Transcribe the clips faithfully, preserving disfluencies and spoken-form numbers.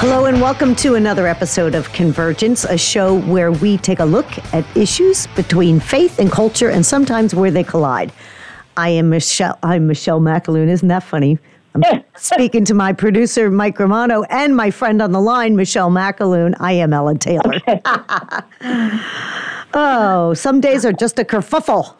Hello and welcome to another episode of Convergence, a show where we take a look at issues between faith and culture and sometimes where they collide. I am Michelle. I'm Michelle McAloon. Isn't that funny? I'm speaking to my producer, Mike Romano, and my friend on the line, Michelle McAloon. I am Ellen Taylor. Oh, some days are just a kerfuffle.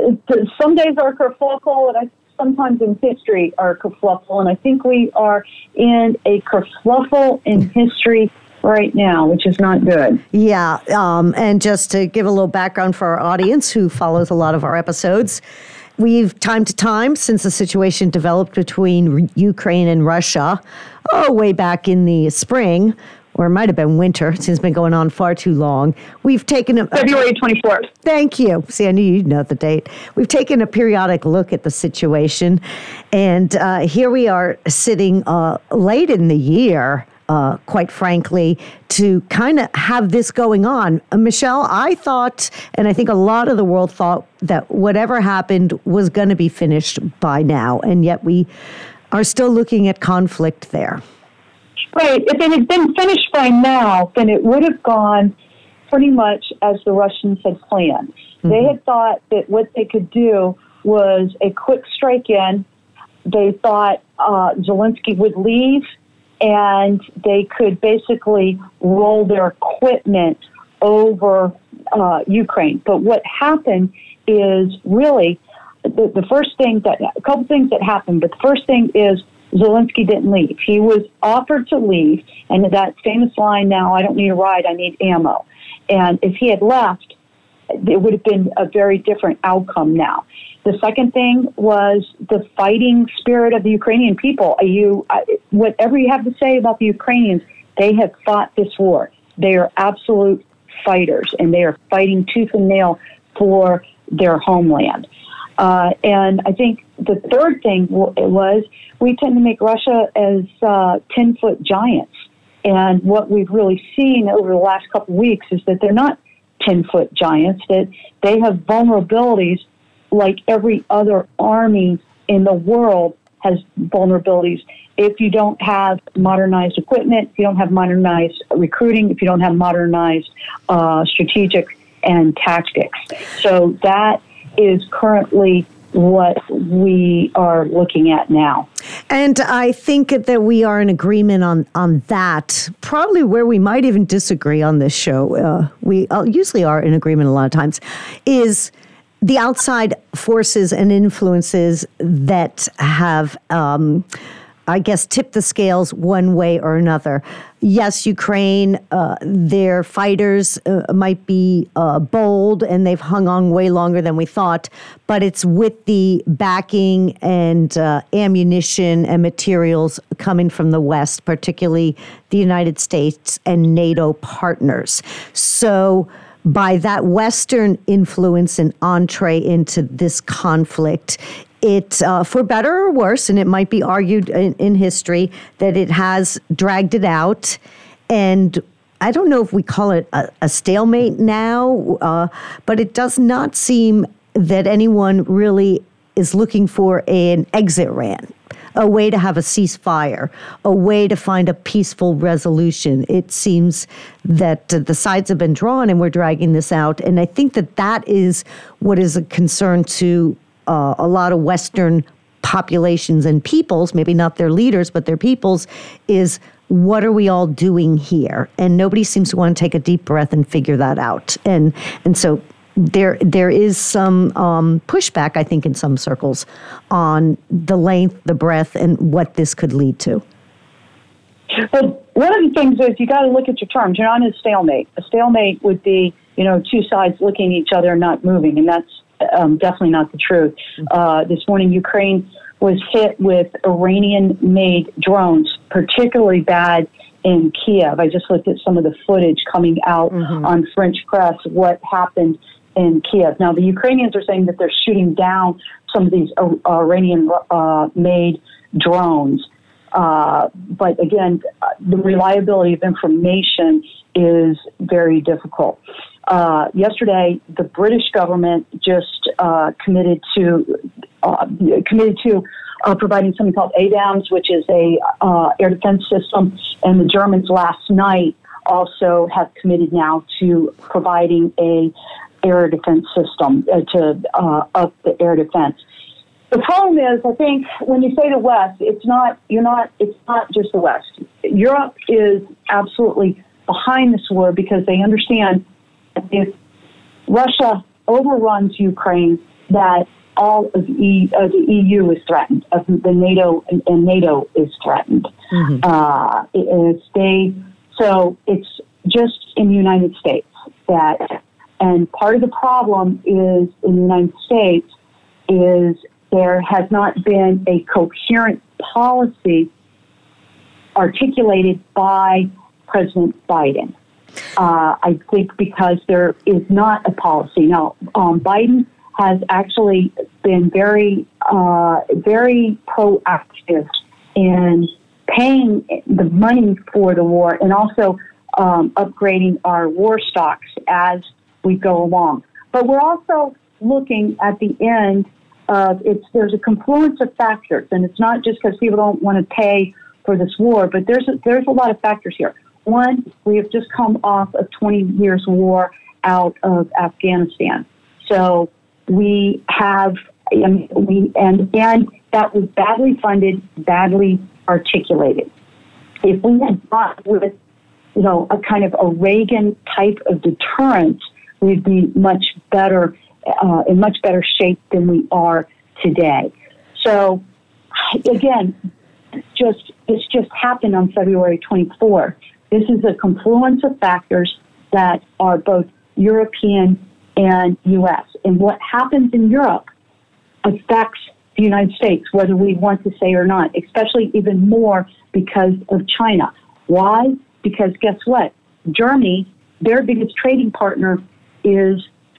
Some days are kerfuffle, and I sometimes in history are kerfuffle, and I think we are in a kerfuffle in history right now, which is not good. Yeah, um, and just to give a little background for our audience who follows a lot of our episodes, we've time to time, since the situation developed between Ukraine and Russia, oh, way back in the spring, or it might have been winter, since it's been going on far too long. We've taken a... February twenty-fourth. Thank you. See, I knew you'd know the date. We've taken a periodic look at the situation, and uh, here we are sitting uh, late in the year, uh, quite frankly, to kind of have this going on. Uh, Michelle, I thought, and I think a lot of the world thought, that whatever happened was going to be finished by now, and yet we are still looking at conflict there. Right. If it had been finished by now, then it would have gone pretty much as the Russians had planned. Mm-hmm. They had thought that what they could do was a quick strike in. They thought uh, Zelensky would leave, and they could basically roll their equipment over uh, Ukraine. But what happened is really the, the first thing that, a couple things that happened, but the first thing is Zelensky didn't leave. He was offered to leave, and that famous line, now I don't need a ride, I need ammo. And if he had left, it would have been a very different outcome now. The second thing was the fighting spirit of the Ukrainian people. You, whatever you have to say about the Ukrainians, they have fought this war. They are absolute fighters, and they are fighting tooth and nail for their homeland. Uh, and I think the third thing w- was we tend to make Russia as uh, ten-foot giants. And what we've really seen over the last couple of weeks is that they're not ten-foot giants, that they have vulnerabilities like every other army in the world has vulnerabilities. If you don't have modernized equipment, if you don't have modernized recruiting, if you don't have modernized uh, strategic and tactics. So that is currently what we are looking at now. And I think that we are in agreement on, on that. Probably where we might even disagree on this show, uh, we uh, usually are in agreement a lot of times, is the outside forces and influences that have, um, I guess, tipped the scales one way or another. Yes, Ukraine, uh, their fighters uh, might be uh, bold, and they've hung on way longer than we thought, but it's with the backing and uh, ammunition and materials coming from the West, particularly the United States and NATO partners. So by that Western influence and entree into this conflict, it, uh, for better or worse, and it might be argued in, in history, that it has dragged it out. And I don't know if we call it a, a stalemate now, uh, but it does not seem that anyone really is looking for an exit ramp, a way to have a ceasefire, a way to find a peaceful resolution. It seems that uh, the sides have been drawn and we're dragging this out. And I think that that is what is a concern to Uh, a lot of Western populations and peoples, maybe not their leaders, but their peoples, is what are we all doing here? And nobody seems to want to take a deep breath and figure that out. And and so there there is some um, pushback, I think, in some circles on the length, the breadth, and what this could lead to. But one of the things is you got to look at your terms. You're not in a stalemate. A stalemate would be, you know, two sides looking at each other and not moving, and that's Um, definitely not the truth. Uh, this morning, Ukraine was hit with Iranian-made drones, particularly bad in Kiev. I just looked at some of the footage coming out mm-hmm. on French press, what happened in Kiev. Now, the Ukrainians are saying that they're shooting down some of these uh, Iranian-made uh, drones. Uh, but again, the reliability of information is very difficult. Uh, yesterday, the British government just uh, committed to uh, committed to uh, providing something called A D A M S, which is a uh, air defense system. And the Germans last night also have committed now to providing a air defense system uh, to uh, up the air defense. The problem is, I think, when you say the West, it's not. You're not. It's not just the West. Europe is absolutely behind this war because they understand that if Russia overruns Ukraine, that all of the, uh, the E U is threatened, of the NATO and, and NATO is threatened. Mm-hmm. Uh, it, it's they. So it's just in the United States that, and part of the problem is in the United States is there has not been a coherent policy articulated by President Biden. Uh, I think because there is not a policy. Now, um, Biden has actually been very, uh, very proactive in paying the money for the war and also um, upgrading our war stocks as we go along. But we're also looking at the end of it's. There's a confluence of factors, and it's not just because people don't want to pay for this war, but there's a, there's a lot of factors here. One, we have just come off of twenty years war out of Afghanistan, so we have I mean, we and and that was badly funded, badly articulated. If we had gone with, you know, a kind of a Reagan type of deterrence, we'd be much better, uh, in much better shape than we are today. So, again, just this just happened on February twenty-fourth. This is a confluence of factors that are both European and U S. And what happens in Europe affects the United States, whether we want to say or not, especially even more because of China. Why? Because guess what? Germany, their biggest trading partner is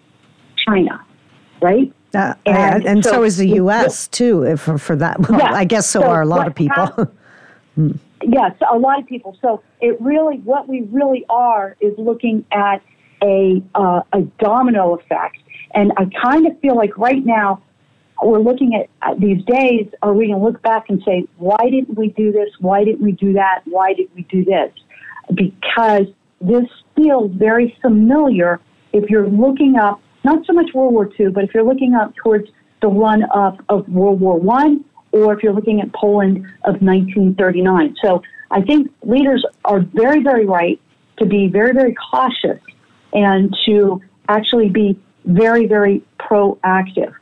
China, right? Uh, and and so, so is the U S too, if, for, for that. Well, yeah, I guess so, so are a lot of people. hmm. Yes, a lot of people. So it really, what we really are is looking at a uh, a domino effect. And I kind of feel like right now we're looking at, at these days, are we going to look back and say, why didn't we do this? Why didn't we do that? Why did we do this? Because this feels very familiar if you're looking up, not so much World War Two, but if you're looking up towards the run-up of World War One, or if you're looking at Poland of nineteen thirty-nine. So I think leaders are very, very right to be very, very cautious and to actually be very, very proactive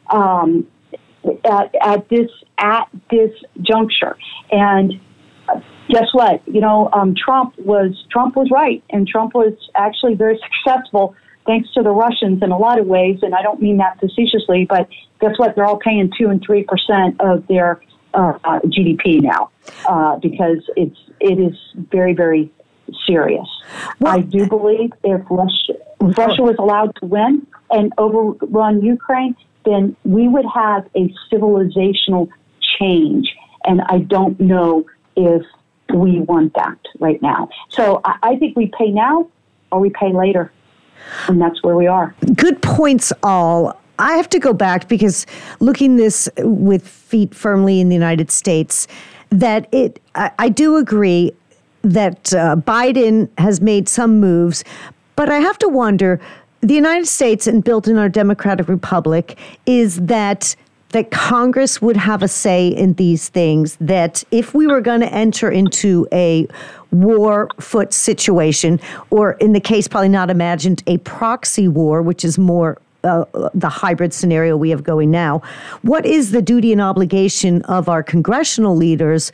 um, at, at this at this juncture. And guess what? You know, um, Trump was Trump was right, and Trump was actually very successful thanks to the Russians in a lot of ways. And I don't mean that facetiously, but guess what? They're all paying two and three percent of their uh, uh, G D P now uh, because it's it is very, very serious. Well, I do believe if Russia, if Russia was allowed to win and overrun Ukraine, then we would have a civilizational change. And I don't know if we want that right now. So I, I think we pay now or we pay later. And that's where we are. Good points, all. I have to go back because looking this with feet firmly in the United States, that it, I, I do agree that uh, Biden has made some moves, but I have to wonder, the United States and built in our democratic republic is that that Congress would have a say in these things, that if we were going to enter into a war foot situation, or in the case probably not imagined, a proxy war, which is more uh, the hybrid scenario we have going now, what is the duty and obligation of our congressional leaders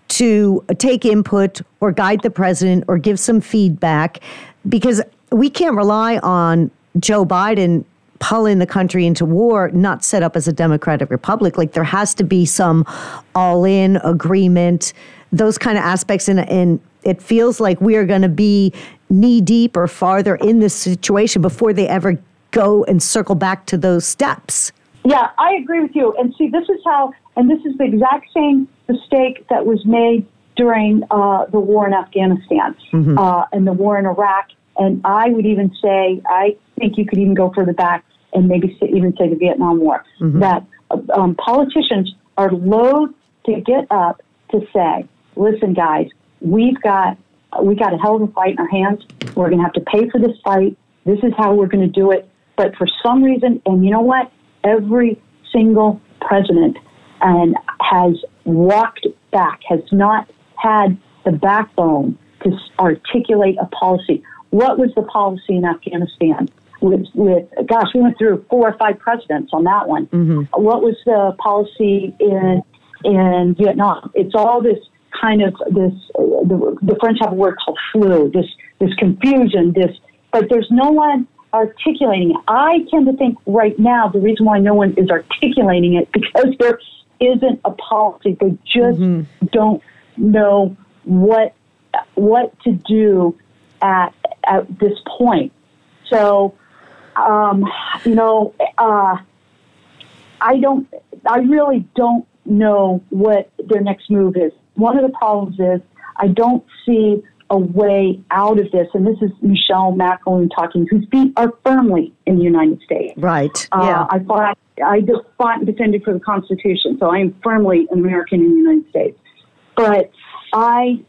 to take input or guide the president or give some feedback? Because we can't rely on Joe Biden pulling the country into war, not set up as a democratic republic. Like there has to be some all-in agreement, those kind of aspects. And, and it feels like we are going to be knee-deep or farther in this situation before they ever go and circle back to those steps. Yeah, I agree with you. And see, this is how, and this is the exact same mistake that was made during uh, the war in Afghanistan mm-hmm. uh, and the war in Iraq. And I would even say, I think you could even go further back and maybe say, even say the Vietnam War, mm-hmm. that um, politicians are loath to get up to say, listen, guys, we've got we got a hell of a fight in our hands. We're going to have to pay for this fight. This is how we're going to do it. But for some reason, and you know what? Every single president and has walked back, has not had the backbone to articulate a policy. What was the policy in Afghanistan? With, with gosh, we went through four or five presidents on that one. Mm-hmm. What was the policy in in Vietnam? It's all this kind of this. Uh, the, the French have a word called flu. This this confusion. This, but there's no one articulating it. I tend to think right now the reason why no one is articulating it because there isn't a policy. They just mm-hmm. don't know what what to do at at this point. So, um, you know, uh, I don't. I really don't know what their next move is. One of the problems is I don't see a way out of this, and this is Michelle McElwain talking, whose feet are firmly in the United States. Right. Uh, yeah. I fought. I just fought and defended for the Constitution, so I am firmly an American in the United States. But I,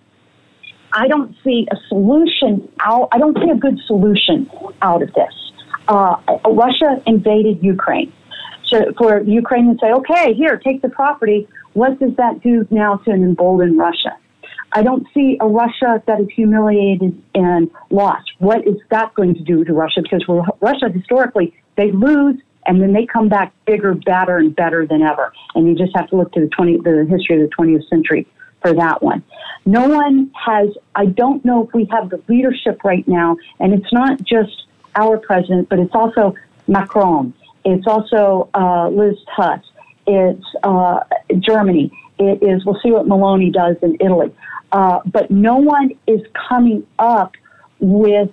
I don't see a solution out. I don't see a good solution out of this. Uh, Russia invaded Ukraine. So for Ukraine to say, okay, here, take the property, what does that do now to embolden Russia? I don't see a Russia that is humiliated and lost. What is that going to do to Russia? Because Russia, historically, they lose, and then they come back bigger, badder, and better than ever. And you just have to look to the twenty, the history of the twentieth century for that one. No one has, I don't know if we have the leadership right now, and it's not just our president, but it's also Macron. It's also uh, Liz Truss. It's uh, Germany. It is, we'll see what Meloni does in Italy. Uh, but no one is coming up with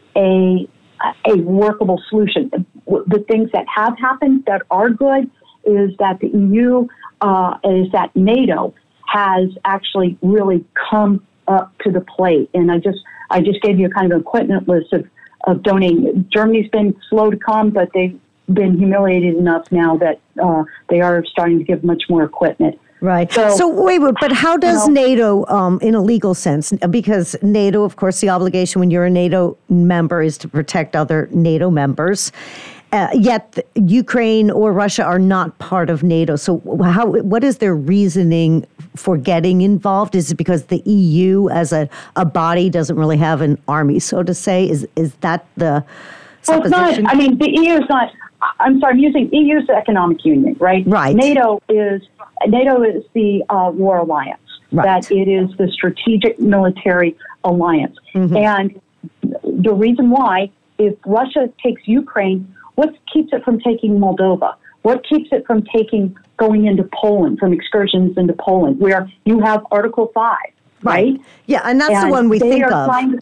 a a workable solution. The things that have happened that are good is that the E U, uh, is that NATO has actually really come up to the plate. And I just I just gave you a kind of equipment list of, of donating. Germany's been slow to come, but they've been humiliated enough now that uh, they are starting to give much more equipment. Right. So, so wait, wait, but how does you know, NATO, um, in a legal sense, because NATO, of course, the obligation when you're a NATO member is to protect other NATO members, uh, yet Ukraine or Russia are not part of NATO. So how? What is their reasoning for getting involved? Is it because the E U as a, a body doesn't really have an army, so to say? Is is that the supposition? Well, it's not. I mean, the E U is not. I'm sorry, I'm using E U is the economic union, right? Right. NATO is NATO is the uh, war alliance. Right. That it is the strategic military alliance. Mm-hmm. And the reason why, if Russia takes Ukraine, what keeps it from taking Moldova? What keeps it from taking going into Poland, from excursions into Poland, where you have Article Five, right? right. Yeah, and that's and the one we think of. Trying,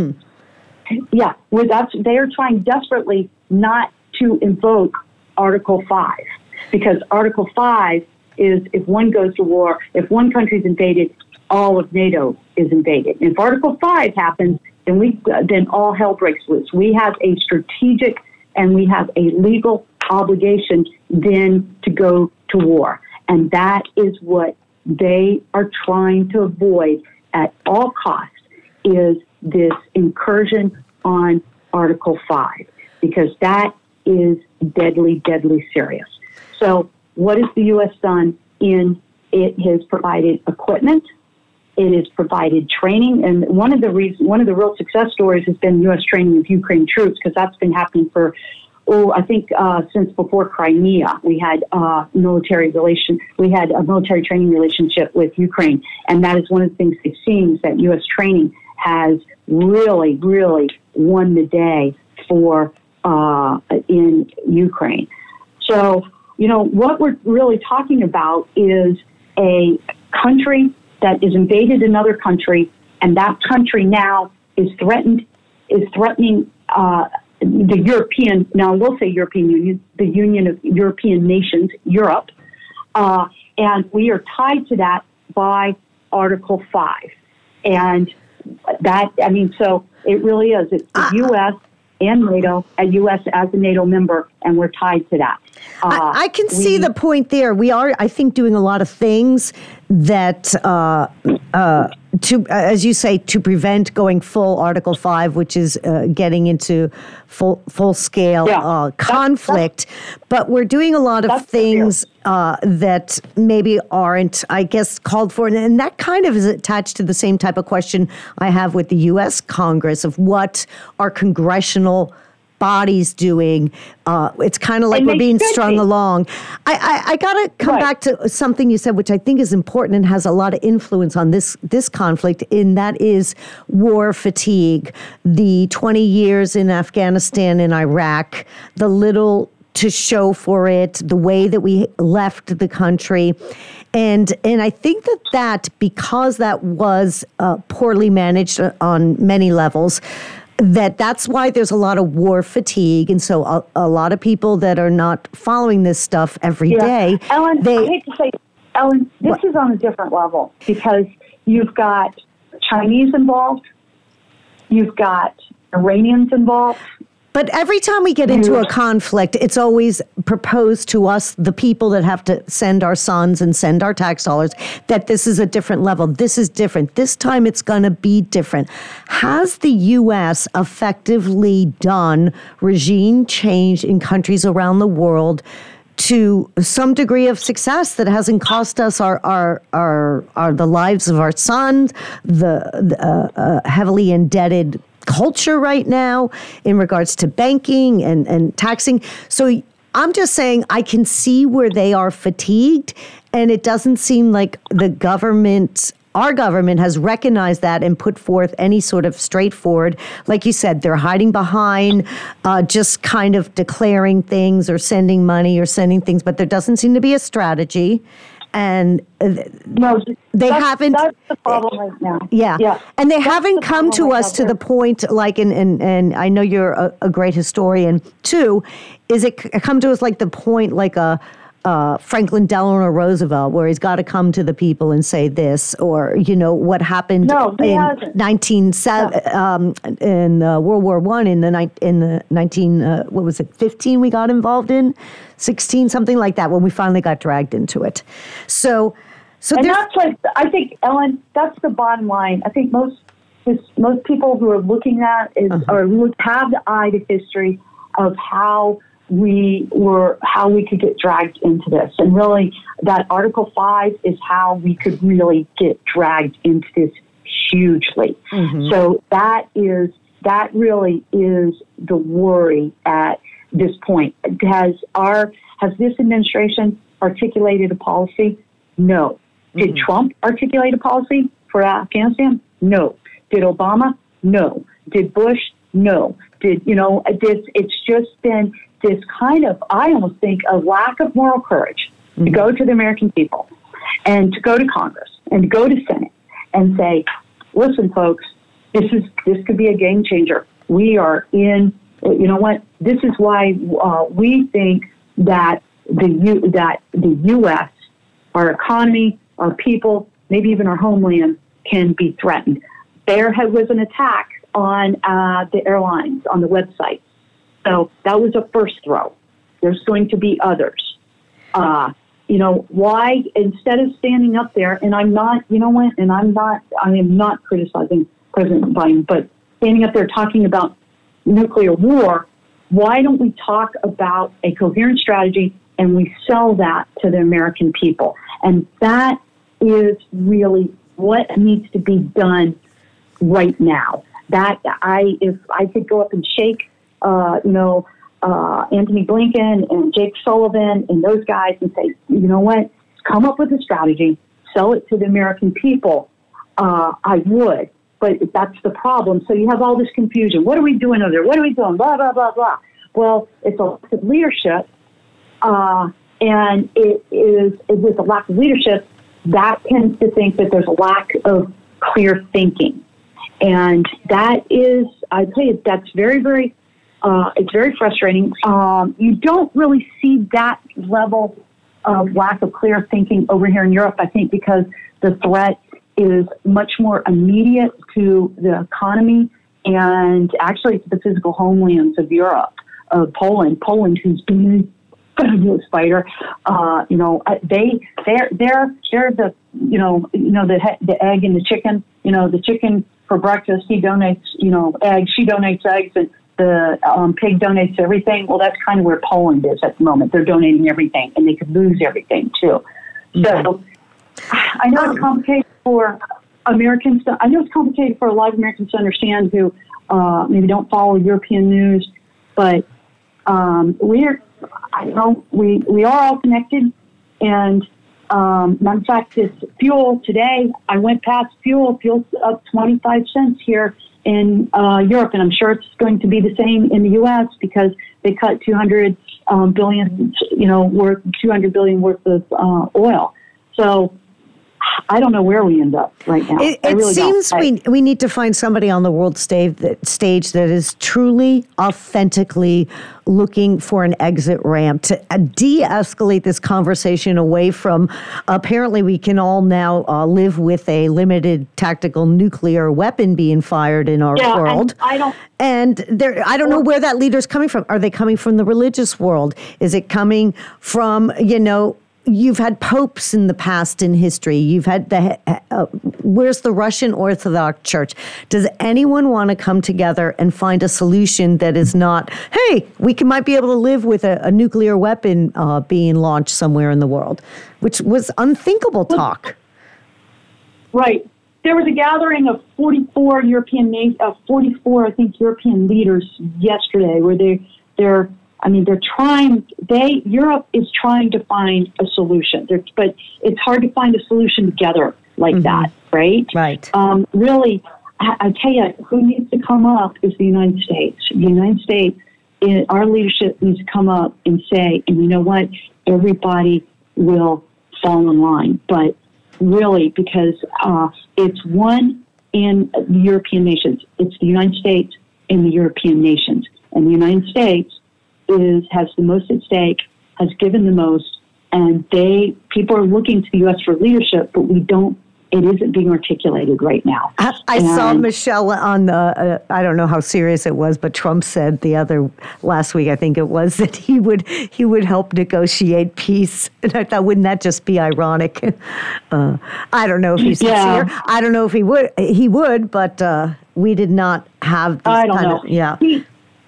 mm-hmm. Yeah, where that's they are trying desperately not to invoke Article Five, because Article Five is if one goes to war, if one country is invaded, all of NATO is invaded. And if Article Five happens, then we then all hell breaks loose. We have a strategic and we have a legal obligation then to go to war, and that is what they are trying to avoid at all costs. Is this incursion on Article Five, because that is deadly, deadly serious. So what has the U S done? In it has provided equipment, it has provided training, and one of the reasons, one of the real success stories has been U S training of Ukraine troops, because that's been happening for, oh, I think uh, since before Crimea. We had uh, military relation, we had a military training relationship with Ukraine, and that is one of the things they've seen, is that U S training has really, really won the day for uh, in Ukraine. So, you know, what we're really talking about is a country that is invaded another country, and that country now is threatened, is threatening uh, the European, now we'll say European Union, the Union of European Nations, Europe, uh, and we are tied to that by Article five. And that, I mean, so it really is. It's the U S, and NATO, a U S as a NATO member, and we're tied to that. Uh, I, I can we, see the point there. We are, I think, doing a lot of things that, uh, uh, to as you say, to prevent going full Article Five, which is uh, getting into full full scale yeah, uh, that's, conflict. that's, but we're doing a lot of things uh, that maybe aren't, I guess, called for, and, and that kind of is attached to the same type of question I have with the U S Congress of what our congressional bodies doing. Uh, it's kind of like and we're being strung be. along. I, I, I got to come right. back to something you said, which I think is important and has a lot of influence on this this conflict, and that is war fatigue. The twenty years in Afghanistan and Iraq, the little to show for it, the way that we left the country. And and I think that that, because that was uh, poorly managed on many levels, that that's why there's a lot of war fatigue. And so a, a lot of people that are not following this stuff every yeah. day. Ellen, they, I hate to say, Ellen, this what? is on a different level because you've got Chinese involved, you've got Iranians involved. But every time we get into a conflict, it's always proposed to us, the people that have to send our sons and send our tax dollars, that this is a different level. This is different. This time it's going to be different. Has the U S effectively done regime change in countries around the world to some degree of success that hasn't cost us our our our, our the lives of our sons, the, the uh, uh, heavily indebted culture right now in regards to banking and, and taxing? So I'm just saying I can see where they are fatigued, and it doesn't seem like the government, our government, has recognized that and put forth any sort of straightforward, like you said, they're hiding behind uh, just kind of declaring things or sending money or sending things, but there doesn't seem to be a strategy. And no, they that's, haven't. That's the problem right now. Yeah, yeah. and they that's haven't the come to us to the point, like, and and, and I know you're a, a great historian too. Is it come to us like the point, like a uh, Franklin Delano Roosevelt, where he's got to come to the people and say this, or you know what happened no, in hasn't. nineteen seven no. um, in uh, World War One in the ni- in the nineteen uh, what was it fifteen we got involved in, sixteen, something like that, when we finally got dragged into it. So, so and that's like, I think, Ellen, that's the bottom line. I think most most people who are looking at is uh-huh. or look have the eye to history of how we were, how we could get dragged into this. And really, that Article five is how we could really get dragged into this hugely. Mm-hmm. So that is, that really is the worry at this point. Has our, has this administration articulated a policy? No. Did mm-hmm. Trump articulate a policy for Afghanistan? No. Did Obama? No. Did Bush? No. Did, you know, did, it's just been this kind of, I almost think, a lack of moral courage mm-hmm. to go to the American people and to go to Congress and to go to Senate and say, listen, folks, this is this could be a game changer. We are in, you know what, this is why uh, we think that the U, that the U S, our economy, our people, maybe even our homeland can be threatened. There was an attack on uh, the airlines, on the website. So that was a first throw. There's going to be others. Uh, you know, why, instead of standing up there, and I'm not, you know what, and I'm not, I am not criticizing President Biden, but standing up there talking about nuclear war, why don't we talk about a coherent strategy and we sell that to the American people? And that is really what needs to be done right now. That I, if I could go up and shake, uh, you know, uh, Anthony Blinken and Jake Sullivan and those guys and say, you know what, come up with a strategy, sell it to the American people, uh, I would. But that's the problem. So you have all this confusion. What are we doing over there? What are we doing? Blah, blah, blah, blah. Well, it's a lack of leadership. Uh, and it is, with a lack of leadership, that tends to think that there's a lack of clear thinking. And that is, I tell you, that's very, very, uh, it's very frustrating. Um, you don't really see that level of lack of clear thinking over here in Europe, I think, because the threat is much more immediate to the economy and actually it's the physical homelands of Europe, of Poland. Poland, who's been a fabulous fighter, uh, you know, they they're they're they're the you know you know the the egg and the chicken. You know, the chicken for breakfast, he donates you know eggs, she donates eggs, and the um, pig donates everything. Well, that's kind of where Poland is at the moment. They're donating everything, and they could lose everything too. Mm-hmm. So I know it's complicated for Americans. To, I know it's complicated for a lot of Americans to understand who uh, maybe don't follow European news, but um, we're, I know we we are all connected. And um, in fact, this fuel today, I went past fuel. Fuel's up twenty-five cents here in uh, Europe, and I'm sure it's going to be the same in the U S because they cut two hundred um, billion, you know, worth two hundred billion worth of uh, oil. So I don't know where we end up right now. It, it really seems I, we we need to find somebody on the world stage that, stage that is truly, authentically looking for an exit ramp to uh, de-escalate this conversation away from, apparently we can all now uh, live with a limited tactical nuclear weapon being fired in our yeah, world. I don't. And there, I don't know where that leader's coming from. Are they coming from the religious world? Is it coming from, you know, you've had popes in the past in history. You've had the, uh, where's the Russian Orthodox Church? Does anyone want to come together and find a solution that is not, hey, we can, might be able to live with a, a nuclear weapon uh, being launched somewhere in the world, which was unthinkable talk. Right. There was a gathering of forty-four European, uh, forty-four, I think, European leaders yesterday where they, they're, I mean, they're trying, they, Europe is trying to find a solution, they're, but it's hard to find a solution together like mm-hmm. that, right? Right. Um, really, I, I tell you, who needs to come up is the United States. The United States, it, our leadership needs to come up and say, and you know what, everybody will fall in line. But really, because uh, it's one in the European nations. It's the United States and the European nations. And the United States is has the most at stake, has given the most, and they people are looking to the U S for leadership, but we don't. It isn't being articulated right now. I, I saw Michelle on the. Uh, I don't know how serious it was, but Trump said the other last week, I think it was, that he would he would help negotiate peace, and I thought, wouldn't that just be ironic? Uh, I don't know if he's sincere. Yeah. I don't know if he would. He would, but uh, we did not have. This I don't kind know. Of, yeah. He,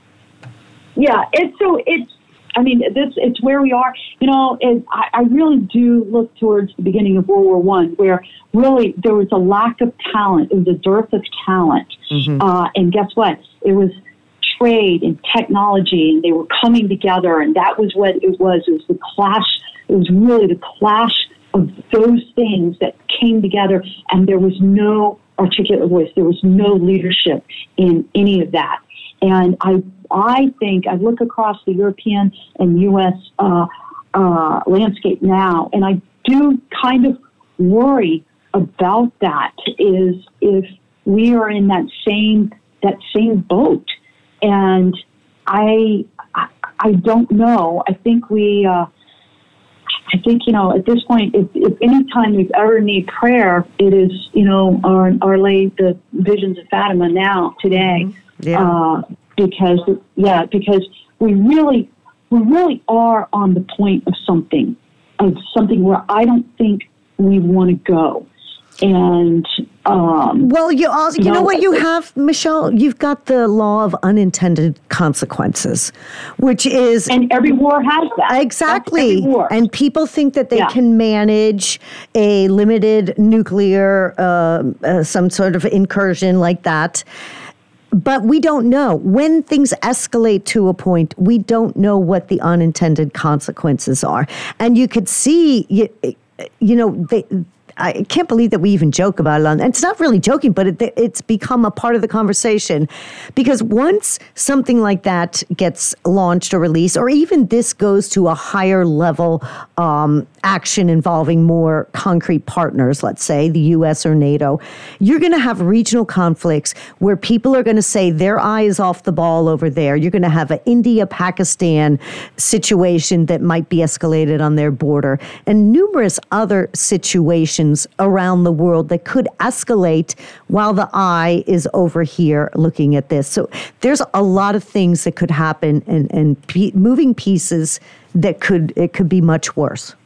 Yeah, it's so it's. I mean, this it's where we are. You know, it, I, I really do look towards the beginning of World War One, where really there was a lack of talent. It was a dearth of talent, mm-hmm. uh, and guess what? It was trade and technology, and they were coming together, and that was what it was. It was the clash. It was really the clash of those things that came together, and there was no articulate voice. There was no leadership in any of that. And I, I think I look across the European and U S uh, uh, landscape now, and I do kind of worry about that. Is if we are in that same that same boat, and I, I, I don't know. I think we. Uh, I think, you know, at this point, if, if any time we've ever need prayer, it is, you know, our, our late, the visions of Fatima now, today. Yeah. Uh, because, yeah, because we really, we really are on the point of something, of something where I don't think we want to go. And, um, well, you also, you, you know, know what you have, Michelle? You've got the law of unintended consequences, which is, and every war has that. Exactly. And people think that they yeah. can manage a limited nuclear, uh, uh, some sort of incursion like that. But we don't know. When things escalate to a point, we don't know what the unintended consequences are. And you could see, you, you know, they, I can't believe that we even joke about it. And it's not really joking, but it, it's become a part of the conversation. Because once something like that gets launched or released, or even this goes to a higher level um, action involving more concrete partners, let's say the U S or NATO, you're going to have regional conflicts where people are going to say their eye is off the ball over there. You're going to have an India-Pakistan situation that might be escalated on their border, and numerous other situations around the world that could escalate while the eye is over here looking at this. So there's a lot of things that could happen, and, and p- moving pieces that could, it could be much worse.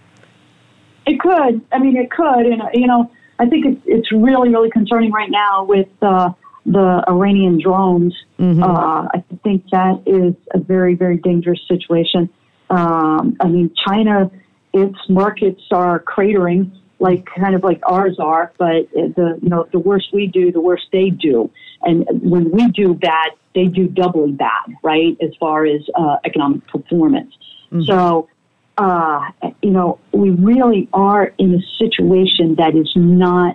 It could. I mean, it could. And, you know, I think it's, it's really, really concerning right now with uh, the Iranian drones. Mm-hmm. Uh, I think that is a very, very dangerous situation. Um, I mean, China, its markets are cratering, like kind of like ours are, but the you know the worse we do, the worse they do. And when we do bad, they do doubly bad, right, as far as uh, economic performance. Mm-hmm. So, uh, you know, we really are in a situation that is not,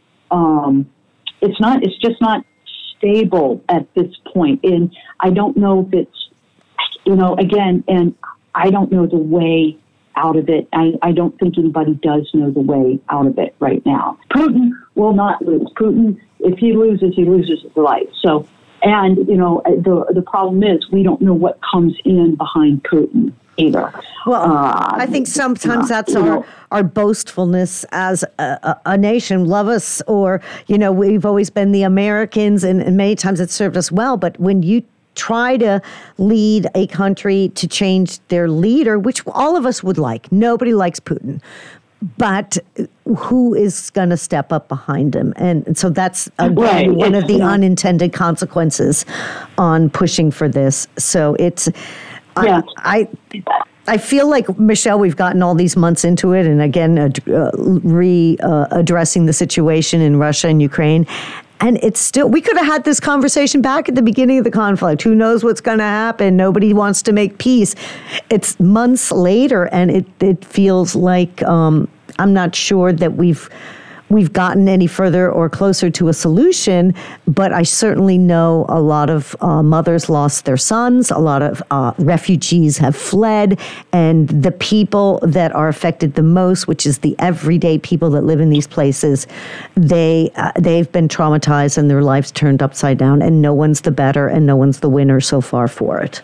um, it's not, it's just not stable at this point. And I don't know if it's, you know, again, and I don't know the way out of it. I, I don't think anybody does know the way out of it right now. Putin will not lose. Putin, if he loses, he loses his life. So, and, you know, the the problem is we don't know what comes in behind Putin either. Well, uh, I think sometimes uh, that's our, know, our boastfulness as a, a nation. Love us, or, you know, we've always been the Americans, and, and many times it's served us well. But when you try to lead a country to change their leader, which all of us would like, nobody likes Putin, but who is going to step up behind him? And, and so that's, again, right. one it's, of the yeah. unintended consequences on pushing for this. So it's, yeah. I, I, I feel like, Michelle, we've gotten all these months into it, and again, uh, re uh, addressing the situation in Russia and Ukraine. And it's still, we could have had this conversation back at the beginning of the conflict. Who knows what's going to happen? Nobody wants to make peace. It's months later, and it, it feels like um, I'm not sure that we've we've gotten any further or closer to a solution, but I certainly know a lot of uh, mothers lost their sons, a lot of uh, refugees have fled, and the people that are affected the most, which is the everyday people that live in these places, they, uh, they've been traumatized and their lives turned upside down, and no one's the better and no one's the winner so far for it.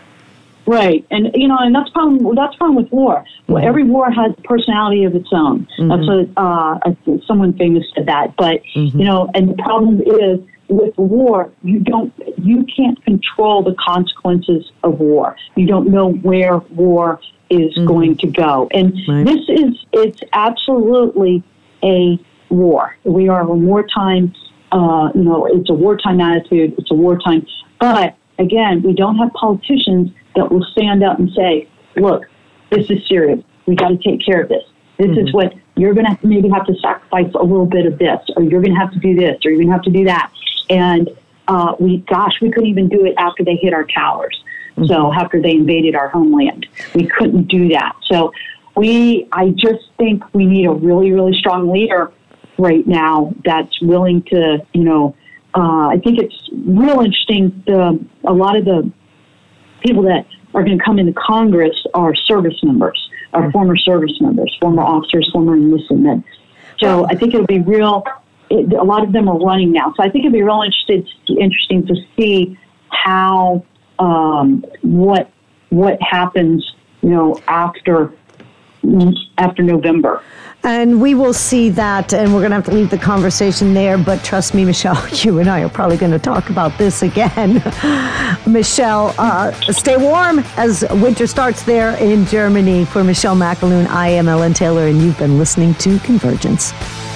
Right, and you know, and that's problem. That's problem with war. Well, mm-hmm. every war has a personality of its own. Mm-hmm. That's what uh, someone famous said that. But mm-hmm. you know, and the problem is with war, you don't, you can't control the consequences of war. You don't know where war is mm-hmm. going to go, and right. this is it's absolutely a war. We are in wartime. Uh, you know, it's a wartime attitude. It's a wartime, but again, we don't have politicians that will stand up and say, look, this is serious. We got to take care of this. This mm-hmm. is what you're going to maybe have to sacrifice a little bit of this, or you're going to have to do this, or you're going to have to do that. And uh, we, gosh, we couldn't even do it after they hit our towers. Mm-hmm. So after they invaded our homeland, we couldn't do that. So we, I just think we need a really, really strong leader right now that's willing to, you know, uh, I think it's real interesting. The, a lot of the people that are going to come into Congress are service members, are former service members, former officers, former enlisted men. So I think it'll be real, it, a lot of them are running now. So I think it'll be real interesting, interesting to see how, um, what, what happens, you know, after, after November. And we will see that, and we're going to have to leave the conversation there. But trust me, Michelle, you and I are probably going to talk about this again. Michelle, uh, stay warm as winter starts there in Germany. For Michelle McAloon, I am Ellen Taylor, and you've been listening to Convergence.